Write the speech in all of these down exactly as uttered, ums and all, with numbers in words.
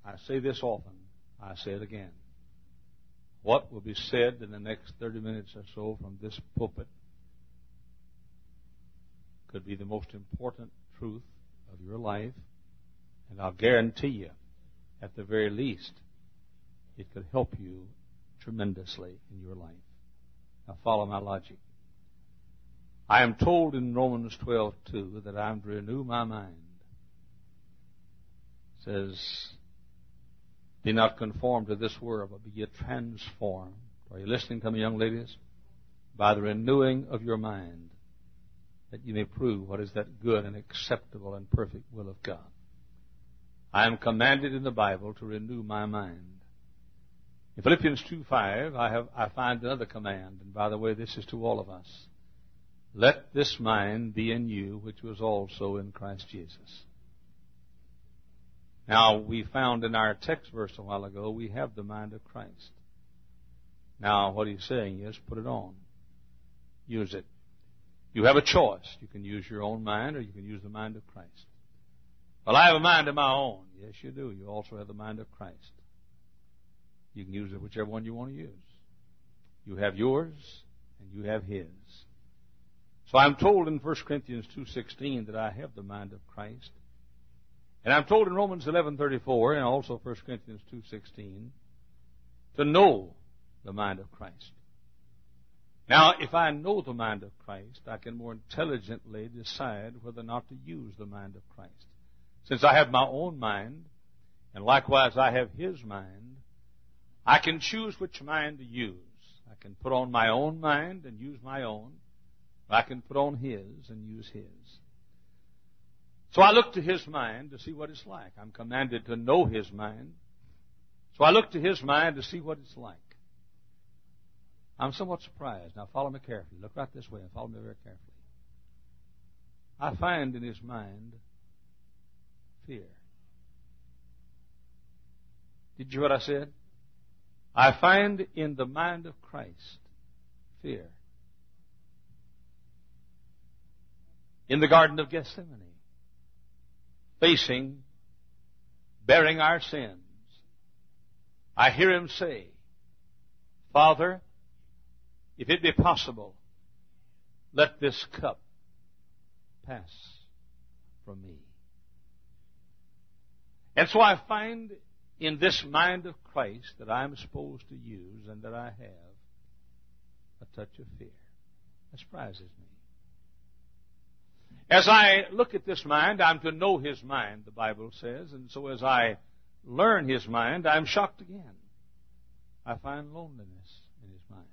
I say this often. I say it again. What will be said in the next thirty minutes or so from this pulpit could be the most important truth of your life, and I'll guarantee you, at the very least, it could help you tremendously in your life. Now follow my logic. I am told in Romans twelve two that I am to renew my mind. It says, be not conformed to this world, but be ye transformed. Are you listening to me, young ladies? By the renewing of your mind, that you may prove what is that good and acceptable and perfect will of God. I am commanded in the Bible to renew my mind. In Philippians two five, I have I find another command, and by the way, this is to all of us. Let this mind be in you, which was also in Christ Jesus. Now, we found in our text verse a while ago, we have the mind of Christ. Now, what he's saying is, put it on. Use it. You have a choice. You can use your own mind, or you can use the mind of Christ. Well, I have a mind of my own. Yes, you do. You also have the mind of Christ. You can use it whichever one you want to use. You have yours, and you have his. So I'm told in First Corinthians two sixteen that I have the mind of Christ. And I'm told in Romans eleven thirty-four and also First Corinthians two sixteen to know the mind of Christ. Now, if I know the mind of Christ, I can more intelligently decide whether or not to use the mind of Christ. Since I have my own mind, and likewise I have his mind, I can choose which mind to use. I can put on my own mind and use my own. I can put on his and use his. So I look to his mind to see what it's like. I'm commanded to know his mind. So I look to his mind to see what it's like. I'm somewhat surprised. Now follow me carefully. Look right this way and follow me very carefully. I find in his mind fear. Did you hear what I said? I find in the mind of Christ fear. In the Garden of Gethsemane, facing, bearing our sins, I hear him say, Father, if it be possible, let this cup pass from me. And so I find in this mind of Christ that I'm supposed to use and that I have a touch of fear. That surprises me. As I look at this mind, I'm to know his mind, the Bible says, and so as I learn his mind, I'm shocked again. I find loneliness in his mind.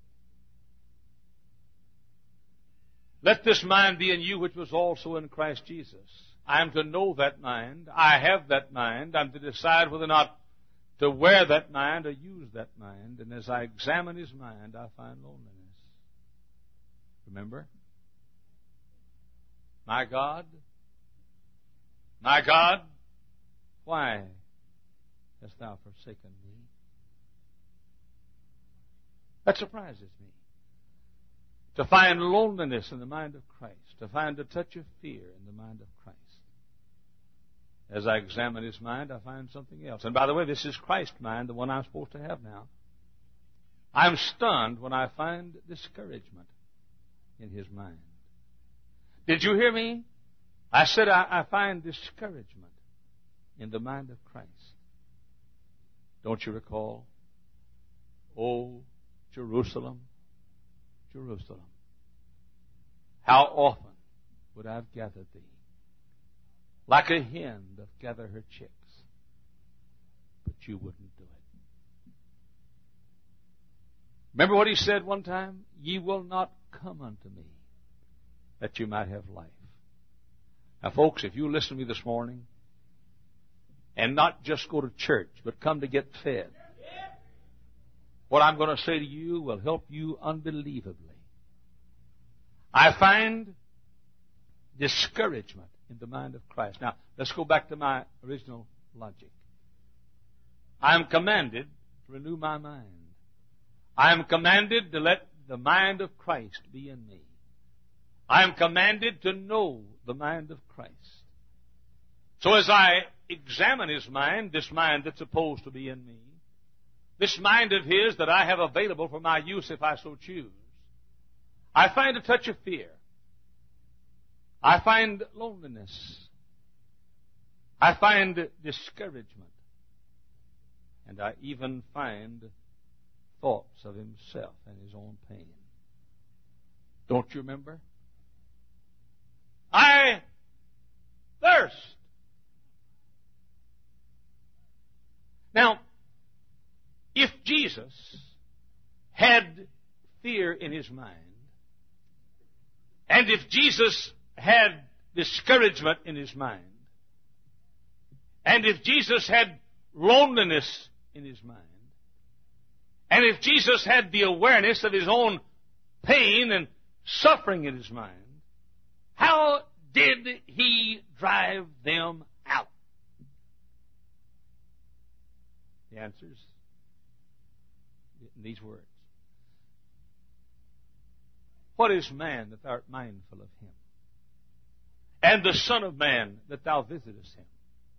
Let this mind be in you which was also in Christ Jesus. I am to know that mind. I have that mind. I'm to decide whether or not to wear that mind or use that mind. And as I examine his mind, I find loneliness. Remember? My God, my God, why hast thou forsaken me? That surprises me. To find loneliness in the mind of Christ, to find a touch of fear in the mind of Christ. As I examine his mind, I find something else. And by the way, this is Christ's mind, the one I'm supposed to have now. I'm stunned when I find discouragement in his mind. Did you hear me? I said I, I find discouragement in the mind of Christ. Don't you recall? Oh, Jerusalem, Jerusalem, how often would I have gathered thee, like a hen doth gather her chicks, but you wouldn't do it. Remember what he said one time? Ye will not come unto me, that you might have life. Now, folks, if you listen to me this morning, and not just go to church, but come to get fed, what I'm going to say to you will help you unbelievably. I find discouragement in the mind of Christ. Now, let's go back to my original logic. I am commanded to renew my mind. I am commanded to let the mind of Christ be in me. I am commanded to know the mind of Christ. So as I examine his mind, this mind that's supposed to be in me, this mind of his that I have available for my use if I so choose, I find a touch of fear. I find loneliness. I find discouragement. And I even find thoughts of himself and his own pain. Don't you remember? I thirst. Now, if Jesus had fear in his mind, and if Jesus had discouragement in his mind, and if Jesus had loneliness in his mind, and if Jesus had the awareness of his own pain and suffering in his mind, how did he drive them out? The answer is in these words. What is man that thou art mindful of him? And the Son of Man that thou visitest him?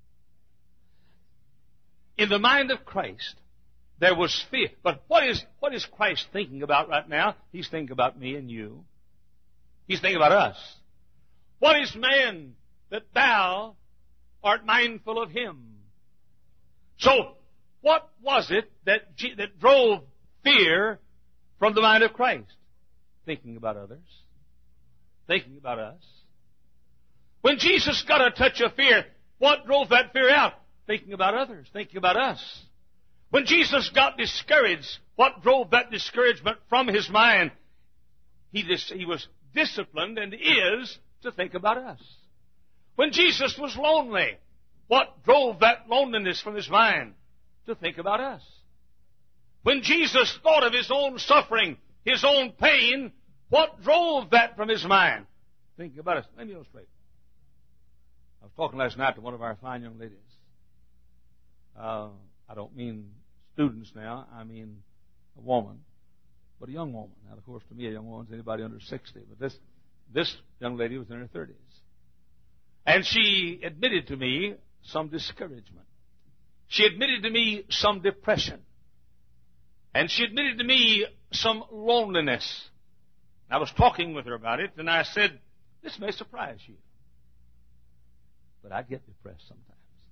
In the mind of Christ, there was fear. But what is, what is Christ thinking about right now? He's thinking about me and you. He's thinking about us. What is man that thou art mindful of him? So, what was it that, that drove fear from the mind of Christ? Thinking about others. Thinking about us. When Jesus got a touch of fear, what drove that fear out? Thinking about others. Thinking about us. When Jesus got discouraged, what drove that discouragement from his mind? He, dis- he was disciplined and is to think about us. When Jesus was lonely, what drove that loneliness from his mind? To think about us. When Jesus thought of his own suffering, his own pain, what drove that from his mind? Thinking about us. Let me illustrate. I was talking last night to one of our fine young ladies. Uh, I don't mean students now. I mean a woman, but a young woman. Now, of course, to me, a young woman is anybody under sixty. But this this young lady was in her thirties. And she admitted to me some discouragement. She admitted to me some depression. And she admitted to me some loneliness. I was talking with her about it, and I said, this may surprise you, but I get depressed sometimes.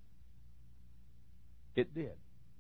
It did.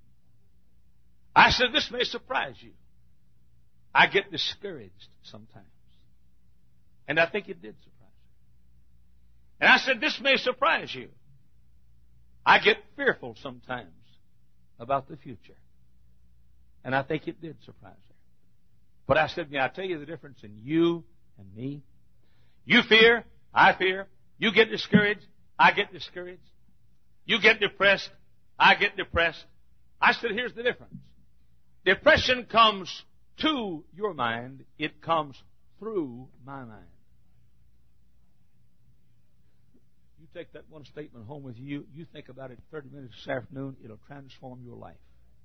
I said, this may surprise you. I get discouraged sometimes. And I think it did surprise her. And I said, this may surprise you. I get fearful sometimes about the future. And I think it did surprise her. But I said, may I tell you the difference in you and me? You fear, I fear. You get discouraged, I get discouraged. You get depressed, I get depressed. I said, here's the difference. Depression comes to your mind. It comes through my mind. You take that one statement home with you. You think about it thirty minutes this afternoon. It'll transform your life.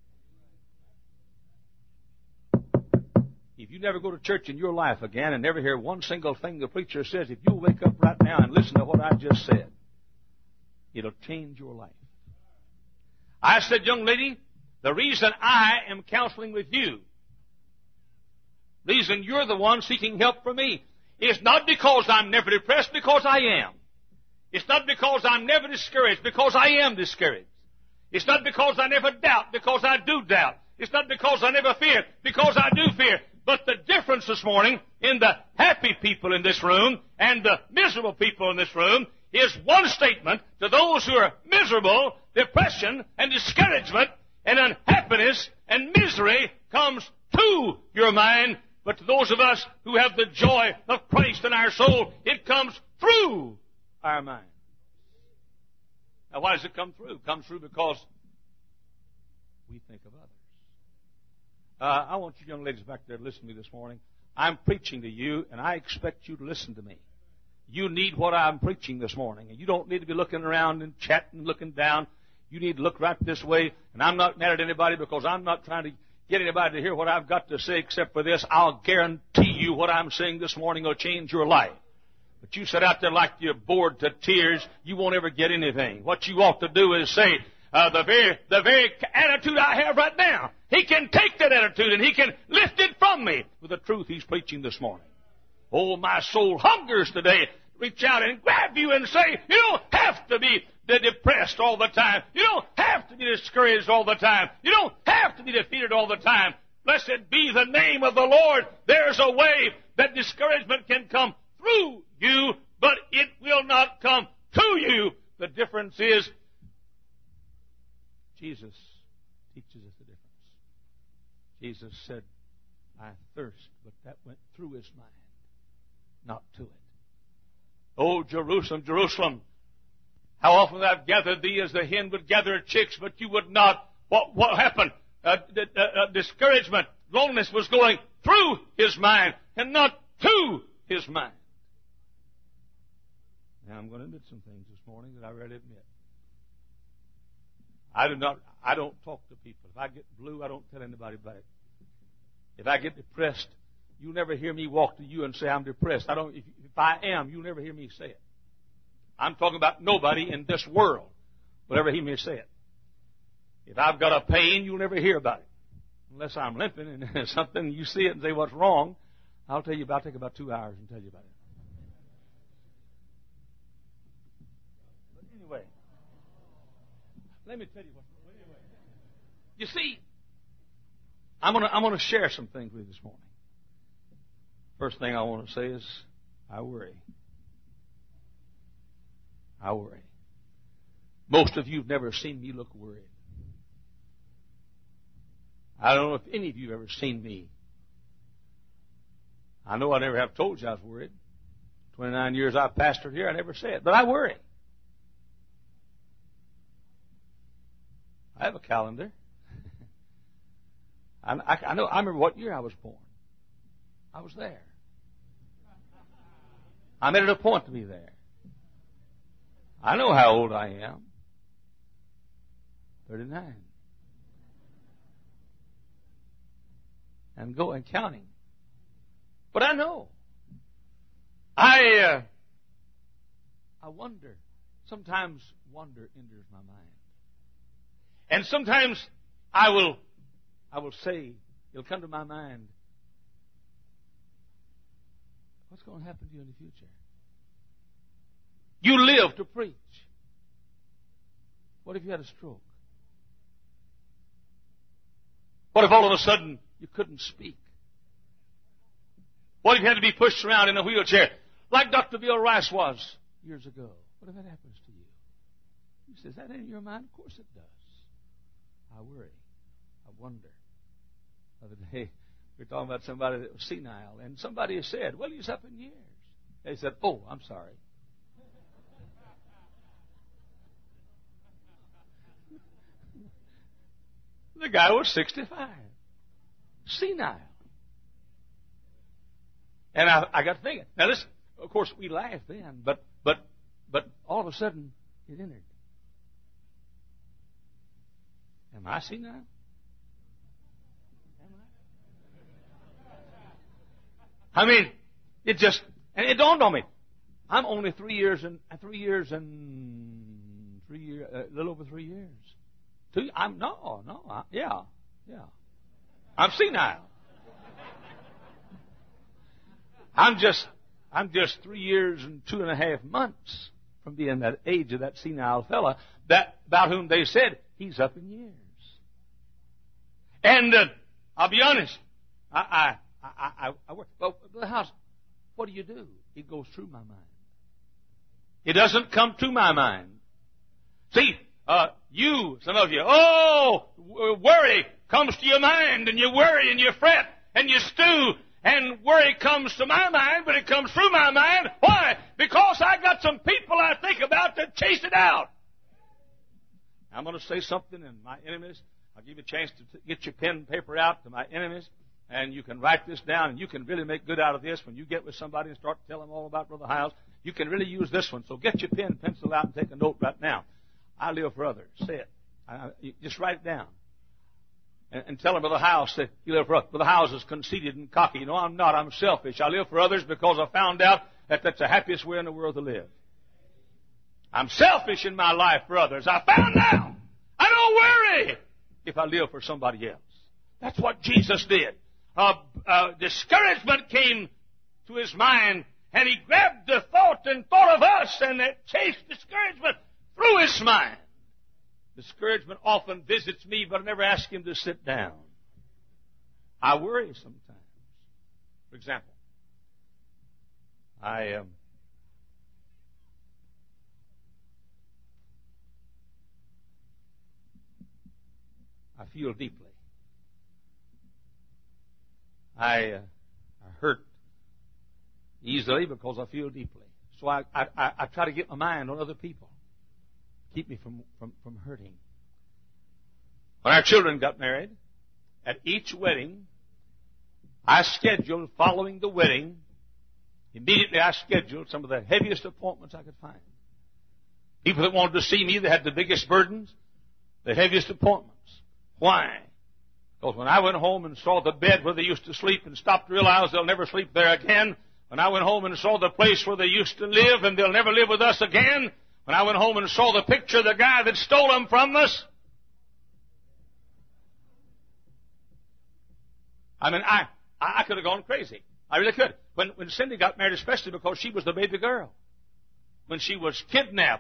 If you never go to church in your life again and never hear one single thing the preacher says, if you'll wake up right now and listen to what I just said, it'll change your life. I said, young lady, the reason I am counseling with you, the reason you're the one seeking help from me, is not because I'm never depressed, because I am. It's not because I'm never discouraged, because I am discouraged. It's not because I never doubt, because I do doubt. It's not because I never fear, because I do fear. But the difference this morning in the happy people in this room and the miserable people in this room is one statement to those who are miserable. Depression and discouragement and unhappiness and misery comes to your mind. But to those of us who have the joy of Christ in our soul, it comes through our mind. Now, why does it come through? It comes through because we think of others. Uh, I want you young ladies back there to listen to me this morning. I'm preaching to you, and I expect you to listen to me. You need what I'm preaching this morning, and you don't need to be looking around and chatting, looking down. You need to look right this way, and I'm not mad at anybody because I'm not trying to get anybody to hear what I've got to say except for this. I'll guarantee you what I'm saying this morning will change your life. But you sit out there like you're bored to tears. You won't ever get anything. What you ought to do is say, uh, the very, the very attitude I have right now, He can take that attitude and He can lift it from me with the truth He's preaching this morning. Oh, my soul hungers today. Reach out and grab you and say, you don't have to be depressed all the time. You don't have to be discouraged all the time. You don't have to be defeated all the time. Blessed be the name of the Lord. There's a way that discouragement can come through you, but it will not come to you. The difference is Jesus teaches us the difference. Jesus said, I thirst, but that went through his mind, not to it. Oh, Jerusalem, Jerusalem, how often I've gathered thee as the hen would gather her chicks, but you would not. What, what happened? Uh, uh, uh, discouragement, loneliness was going through his mind and not to his mind. Now, I'm going to admit some things this morning that I rarely admit. I do not, I don't talk to people. If I get blue, I don't tell anybody about it. If I get depressed, you'll never hear me walk to you and say I'm depressed. I don't, if, if I am, you'll never hear me say it. I'm talking about nobody in this world will ever hear me say it. If I've got a pain, you'll never hear about it. Unless I'm limping and something, you see it and say what's wrong, I'll tell you about, I'll take about two hours and tell you about it. But anyway, let me tell you what. Anyway, you see, I'm gonna I'm gonna share some things with you this morning. First thing I want to say is, I worry. I worry. Most of you have never seen me look worried. I don't know if any of you have ever seen me. I know I never have told you I was worried. twenty-nine years I've pastored here, I never say it. But I worry. I have a calendar. I, I, I know. I remember what year I was born. I was there. I made it a point to be there. I know how old I am. thirty-nine. And go and counting. But I know. I uh, I wonder. Sometimes wonder enters my mind. And sometimes I will I will say, it'll come to my mind, what's going to happen to you in the future? You live to preach. What if you had a stroke? What if all of a sudden you couldn't speak? What if you had to be pushed around in a wheelchair like Doctor Bill Rice was years ago? What if that happens to you? You say, is that in your mind? Of course it does. I worry. I wonder. The other day, we were talking about somebody that was senile, and somebody said, well, he's up in years. They said, oh, I'm sorry. The guy was sixty-five. Senile. And I, I got thinking. Now, listen, of course, we laughed then, but, but, but all of a sudden, it entered. Am I senile? Am I? I mean, it just, and it dawned on me. I'm only three years and, three years and, three years, a little over three years. Two, I'm, no, no, I, yeah, yeah. I'm senile. I'm just, I'm just three years and two and a half months from being that age of that senile fella that, about whom they said, he's up in years. And, uh, I'll be honest, I, I, I, I, I work, well, the house, what do you do? It goes through my mind. It doesn't come to my mind. See, uh, you, some of you, oh, worry comes to your mind, and you worry and you fret and you stew, and worry comes to my mind, but it comes through my mind. Why? Because I got some people I think about to chase it out. I'm going to say something, and my enemies, I'll give you a chance to get your pen and paper out to my enemies, and you can write this down, and you can really make good out of this when you get with somebody and start to tell them all about Brother Hiles. You can really use this one. So get your pen and pencil out and take a note right now. I live for others. Say it. I, you just write it down. And, and tell them Brother Hiles that you live for others. Brother Hiles is conceited and cocky. No, I'm not. I'm selfish. I live for others because I found out that that's the happiest way in the world to live. I'm selfish in my life for others. I found out I don't worry if I live for somebody else. That's what Jesus did. Uh, uh, discouragement came to his mind, and he grabbed the thought and thought of us, and it chased discouragement through his mind. Discouragement often visits me, but I never ask him to sit down. I worry sometimes. For example, I um, I feel deeply. I, uh, I hurt easily because I feel deeply. So I, I, I try to get my mind on other people. Keep me from, from, from hurting. When our children got married, at each wedding, I scheduled, following the wedding, immediately I scheduled some of the heaviest appointments I could find. People that wanted to see me, they had the biggest burdens, the heaviest appointments. Why? Because when I went home and saw the bed where they used to sleep and stopped to realize they'll never sleep there again, when I went home and saw the place where they used to live and they'll never live with us again, when I went home and saw the picture of the guy that stole them from us, I mean, I, I could have gone crazy. I really could. When, when Cindy got married, especially because she was the baby girl. When she was kidnapped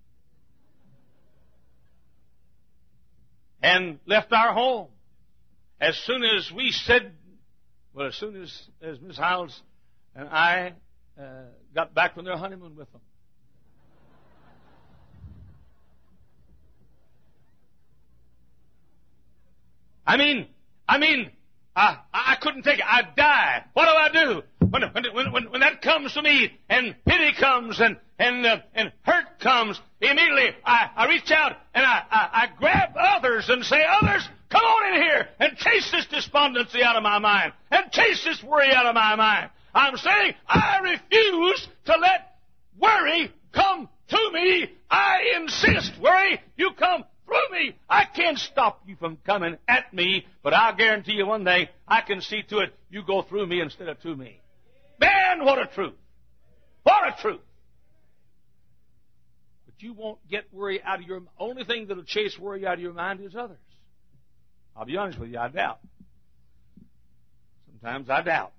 and left our home. As soon as we said, well, as soon as, as Miss Hiles and I uh, got back from their honeymoon with them. I mean, I mean, I, I couldn't take it. I'd die. What do I do? When, when, when, when that comes to me and pity comes and, and, uh, and hurt comes, immediately I, I reach out and I, I, I grab others and say, others, come on in here and chase this despondency out of my mind and chase this worry out of my mind. I'm saying I refuse to let worry come to me. I insist, worry, you come through me. I can't stop you from coming at me, but I'll guarantee you one thing, I can see to it you go through me instead of to me. Man, what a truth. What a truth. But you won't get worry out of your... Only thing that'll chase worry out of your mind is others. I'll be honest with you, I doubt. Sometimes I doubt.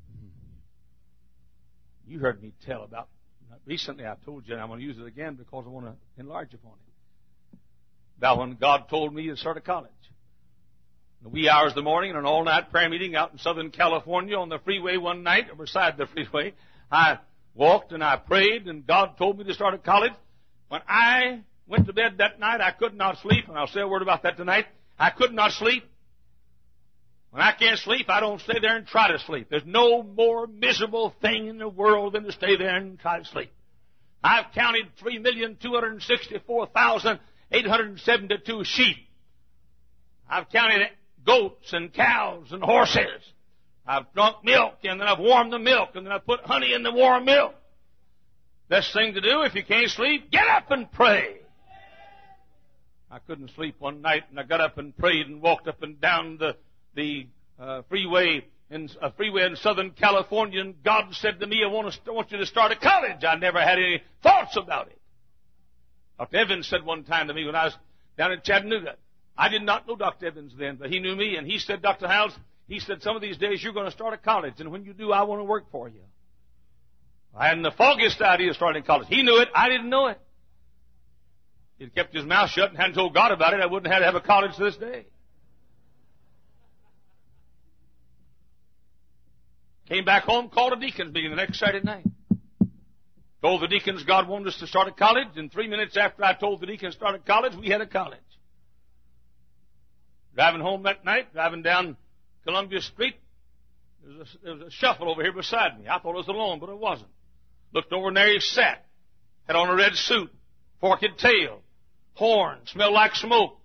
You heard me tell about... Recently I told you, and I'm going to use it again because I want to enlarge upon it. About when God told me to start a college. In the wee hours of the morning in an all-night prayer meeting out in Southern California on the freeway one night, or beside the freeway, I walked and I prayed, and God told me to start a college. When I went to bed that night, I could not sleep, and I'll say a word about that tonight. I could not sleep. When I can't sleep, I don't stay there and try to sleep. There's no more miserable thing in the world than to stay there and try to sleep. I've counted three million two hundred sixty-four thousand eight hundred seventy-two sheep. I've counted goats and cows and horses. I've drunk milk, and then I've warmed the milk, and then I've put honey in the warm milk. Best thing to do if you can't sleep, get up and pray. I couldn't sleep one night, and I got up and prayed and walked up and down the the uh, freeway in uh, freeway in Southern California, and God said to me, I want, to, I want you to start a college. I never had any thoughts about it. Doctor Evans said one time to me when I was down in Chattanooga, I did not know Doctor Evans then, but he knew me, and he said, Doctor Hiles, he said, some of these days you're going to start a college, and when you do, I want to work for you. I hadn't the foggiest idea of starting a college. He knew it. I didn't know it. He'd kept his mouth shut and hadn't told God about it. I wouldn't have had to have a college to this day. Came back home, called a deacon's meeting the next Saturday night. Told the deacons God wanted us to start a college, and three minutes after I told the deacons to start a college, we had a college. Driving home that night, driving down Columbia Street, there was, a, there was a shuffle over here beside me. I thought it was alone, but it wasn't. Looked over and there he sat. Had on a red suit, forked tail, horn, smelled like smoke.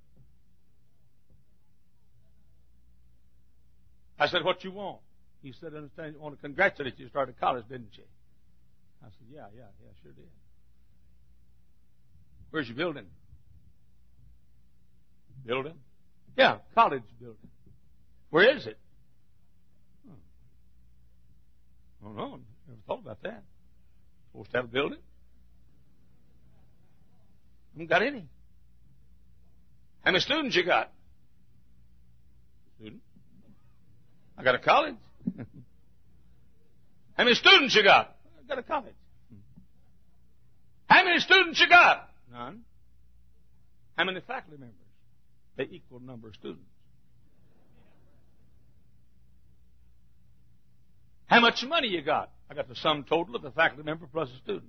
I said, what you want? He said, I understand you want to congratulate you. You started college, didn't you? I said, yeah, yeah, yeah, sure did. Where's your building? Building? Yeah, college building. Where is it? Oh, I don't know. Never thought about that. Supposed to have a building. Haven't got any. How many students you got? Student. I got a college. How many students you got? I got a college. How many students you got? None. How many faculty members? They equal the number of students. How much money you got? I got the sum total of the faculty member plus a student.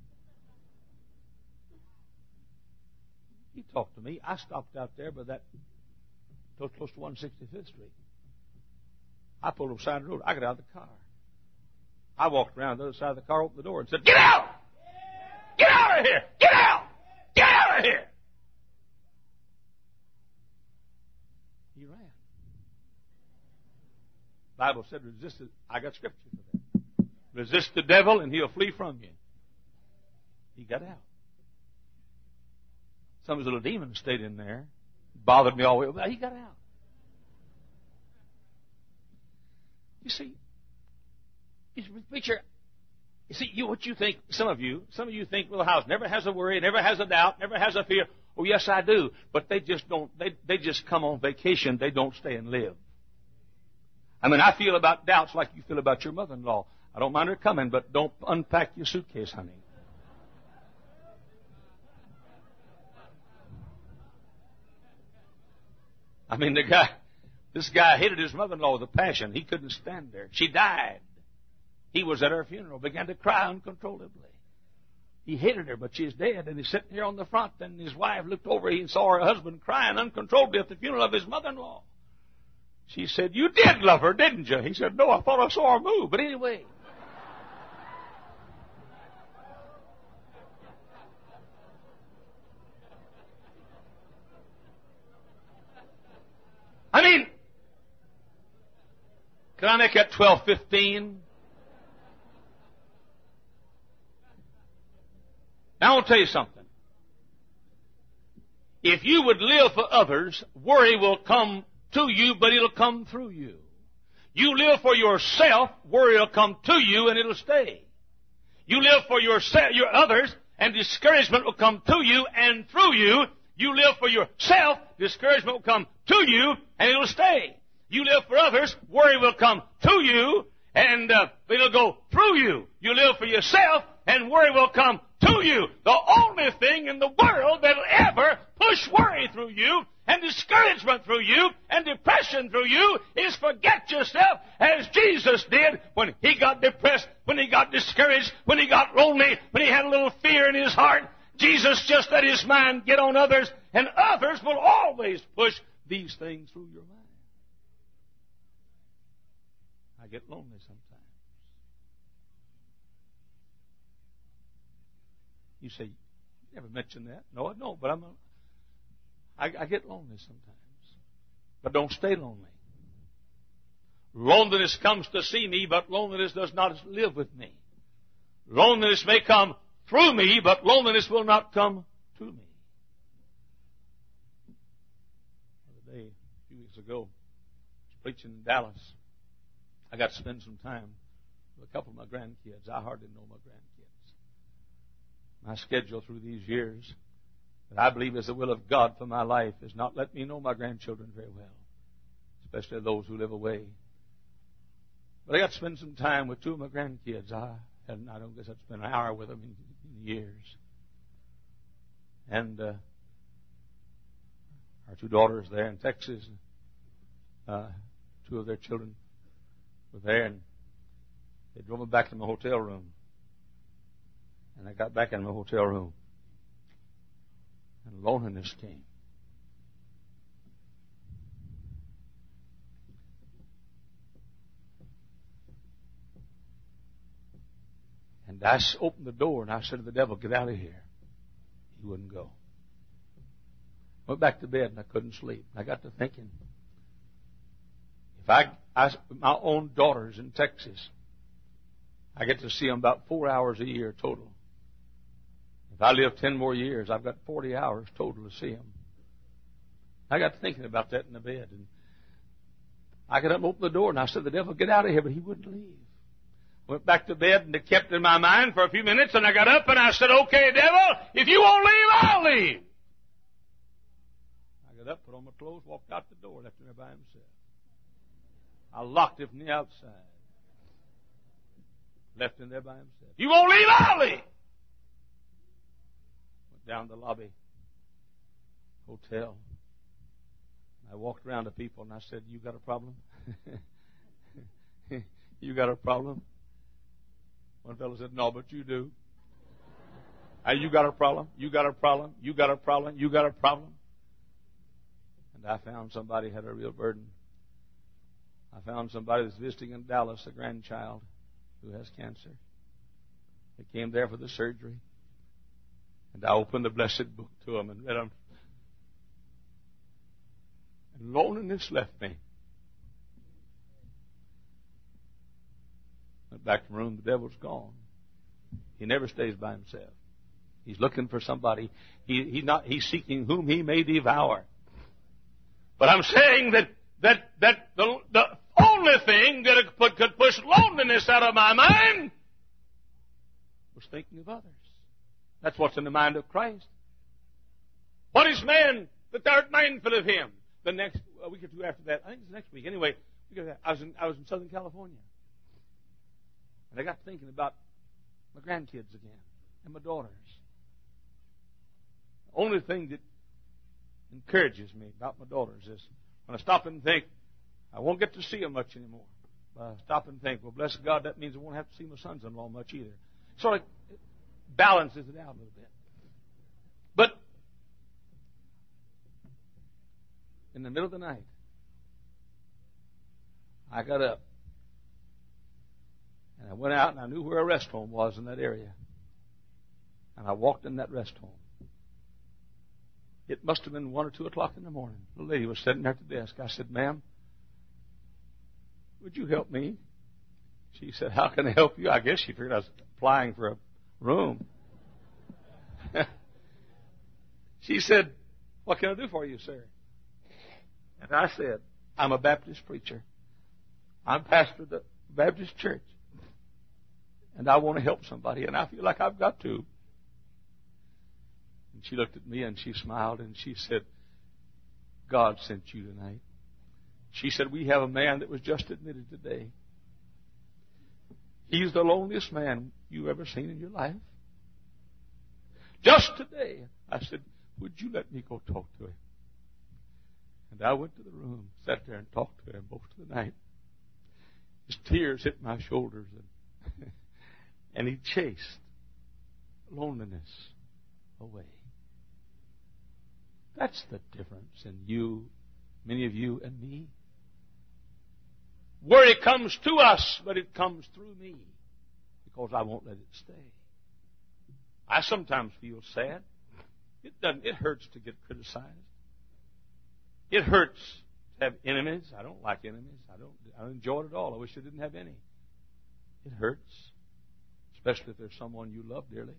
He talked to me. I stopped out there by that, close to one sixty-fifth Street. I pulled up the side of the road. I got out of the car. I walked around the other side of the car, opened the door, and said, "Get out! Get out of here! Get out! Get out of here!" He ran. The Bible said, resist it. I got scripture for that. Resist the devil, and he'll flee from you. He got out. Some of his little demons stayed in there. Bothered me all the way. But he got out. You see, preacher, you see, you what you think, some of you, some of you think, well, the house never has a worry, never has a doubt, never has a fear. Oh, yes, I do. But they just don't, they, they just come on vacation. They don't stay and live. I mean, I feel about doubts like you feel about your mother-in-law. I don't mind her coming, but don't unpack your suitcase, honey. I mean, the guy, this guy hated his mother-in-law with a passion. He couldn't stand there. She died. He was at her funeral, began to cry uncontrollably. He hated her, but she's dead, and he's sitting here on the front, and his wife looked over and saw her husband crying uncontrollably at the funeral of his mother-in-law. She said, "You did love her, didn't you?" He said, "No, I thought I saw her move." But anyway. I mean, can I make that twelve fifteen? Now, I'll tell you something. If you would live for others, worry will come to you, but it'll come through you. You live for yourself, worry will come to you, and it'll stay. You live for yourself, your others, and discouragement will come to you and through you. You live for yourself, discouragement will come to you, and it'll stay. You live for others, worry will come to you, and uh, it'll go through you. You live for yourself, and worry will come to you. The only thing in the world that'll ever push worry through you, and discouragement through you, and depression through you, is forget yourself, as Jesus did when He got depressed, when He got discouraged, when He got lonely, when He had a little fear in His heart. Jesus just let His mind get on others, and others will always push these things through your mind. I get lonely sometimes. You say, "You never mentioned that." No, I don't, but I'm a, I, I get lonely sometimes. But don't stay lonely. Loneliness comes to see me, but loneliness does not live with me. Loneliness may come through me, but loneliness will not come to me. The other day, a few weeks ago, I was preaching in Dallas. I got to spend some time with a couple of my grandkids. I hardly know my grandkids. My schedule through these years, that I believe is the will of God for my life, has not let me know my grandchildren very well, especially those who live away. But I got to spend some time with two of my grandkids. I hadn't, I don't guess I'd spent an hour with them in, in years. And uh, our two daughters there in Texas, uh, two of their children were there, and they drove me back to my hotel room. And I got back in my hotel room, and loneliness came. And I opened the door, and I said to the devil, "Get out of here." He wouldn't go. Went back to bed, and I couldn't sleep. I got to thinking, if I, I my own daughters in Texas, I get to see them about four hours a year total. If I live ten more years, I've got forty hours total to see them. I got to thinking about that in the bed, and I got up and opened the door, and I said to the devil, "Get out of here," but he wouldn't leave. Went back to bed, and it kept in my mind for a few minutes, and I got up and I said, okay, devil, if you won't leave, I'll leave. I got up, put on my clothes, walked out the door, left him there by himself. I locked it from the outside. Left him there by himself. You won't leave, I'll leave. Went down to the lobby, hotel. I walked around to people and I said, you got a problem? You got a problem? One fellow said, no, but you do. Hey, you got a problem? You got a problem? You got a problem? You got a problem? And I found somebody had a real burden. I found somebody that's visiting in Dallas, a grandchild who has cancer. They came there for the surgery. And I opened the blessed book to them and read them. And loneliness left me. Went back to the room, the devil's gone. He never stays by himself. He's looking for somebody. He, he not, he's seeking whom he may devour. But I'm saying that that that the, the only thing that could, could push loneliness out of my mind was thinking of others. That's what's in the mind of Christ. What is man that thou art mindful of him? The next a week or two after that, I think it's next week. Anyway, I was in I was in Southern California, and I got thinking about my grandkids again and my daughters. The only thing that encourages me about my daughters is when I stop and think, I won't get to see them much anymore. But I stop and think, well, bless God, that means I won't have to see my sons-in-law much either. Sort of balances it out a little bit. But in the middle of the night, I got up and I went out and I knew where a rest home was in that area. And I walked in that rest home. It must have been one or two o'clock in the morning. The lady was sitting there at the desk. I said, ma'am, would you help me? She said, how can I help you? I guess she figured I was applying for a room. She said, what can I do for you, sir? And I said, I'm a Baptist preacher. I'm pastor of the Baptist church. And I want to help somebody, and I feel like I've got to. And she looked at me and she smiled and she said, God sent you tonight. She said, we have a man that was just admitted today. He's the loneliest man you've ever seen in your life. Just today. I said, would you let me go talk to him? And I went to the room, sat there and talked to him most of the night. His tears hit my shoulders, and, and he chased loneliness away. That's the difference in you, many of you, and me. Worry comes to us, but it comes through me because I won't let it stay. I sometimes feel sad. It doesn't. It hurts to get criticized. It hurts to have enemies. I don't like enemies. I don't. I don't enjoy it at all. I wish I didn't have any. It hurts, especially if there's someone you love dearly.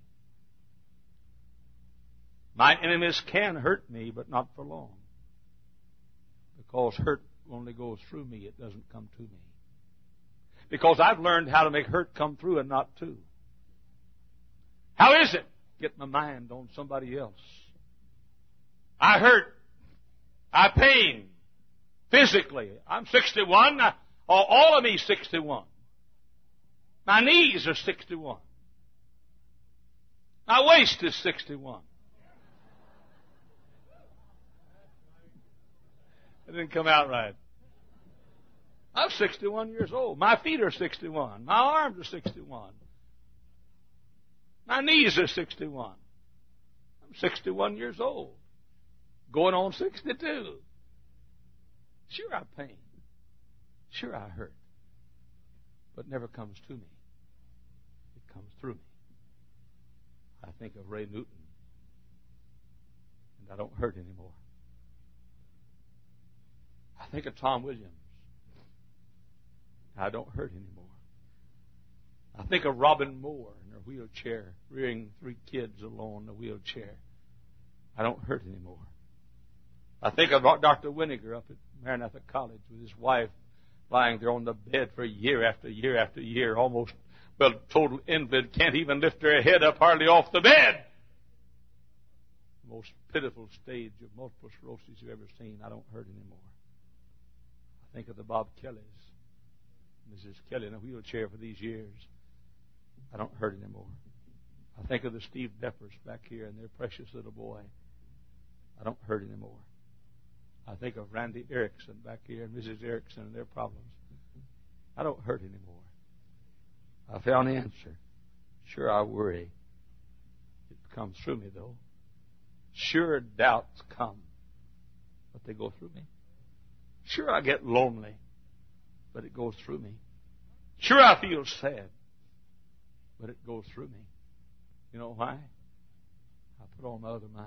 My enemies can hurt me, but not for long. Because hurt only goes through me. It doesn't come to me. Because I've learned how to make hurt come through and not to. How is it? Get my mind on somebody else. I hurt. I pain. Physically. I'm sixty-one. I, all of me sixty-one. My knees are sixty-one. My waist is sixty-one. It didn't come out right. I'm sixty-one years old. My feet are sixty-one. My arms are sixty-one. My knees are sixty-one. I'm sixty-one years old. Going on sixty-two. Sure, I pain. Sure, I hurt. But it never comes to me. It comes through me. I think of Ray Newton, and I don't hurt anymore. I think of Tom Williams. I don't hurt anymore. I think of Robin Moore in her wheelchair, rearing three kids alone in a wheelchair. I don't hurt anymore. I think of Doctor Winiger up at Maranatha College with his wife lying there on the bed for year after year after year, almost Well, total invalid, can't even lift her head up hardly off the bed. The most pitiful stage of multiple sclerosis you've ever seen. I don't hurt anymore. I think of the Bob Kellys. Missus Kelly in a wheelchair for these years. I don't hurt anymore. I think of the Steve Deppers back here and their precious little boy. I don't hurt anymore. I think of Randy Erickson back here and Missus Erickson and their problems. I don't hurt anymore. I found the answer. Sure, I worry. It comes through me, though. Sure, doubts come, but they go through me. Sure, I get lonely, but it goes through me. Sure, I feel sad, but it goes through me. You know why? I put on my other mind.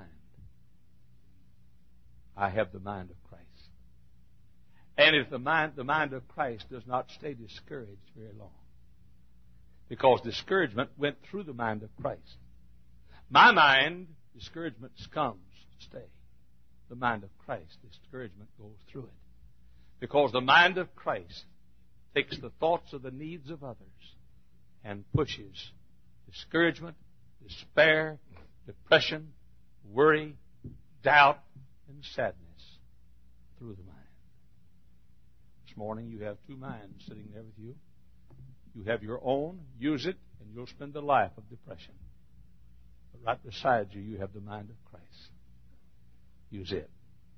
I have the mind of Christ. And if the mind, the mind of Christ does not stay discouraged very long, because discouragement went through the mind of Christ. My mind, discouragement comes to stay. The mind of Christ, discouragement goes through it. Because the mind of Christ takes the thoughts of the needs of others and pushes discouragement, despair, depression, worry, doubt, and sadness through the mind. This morning you have two minds sitting there with you. You have your own, use it, and you'll spend a life of depression. But right beside you, you have the mind of Christ. Use it.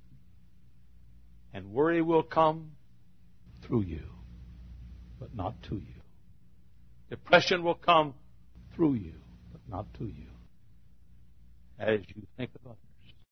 And worry will come through you, but not to you. Depression will come through you, but not to you. As you think about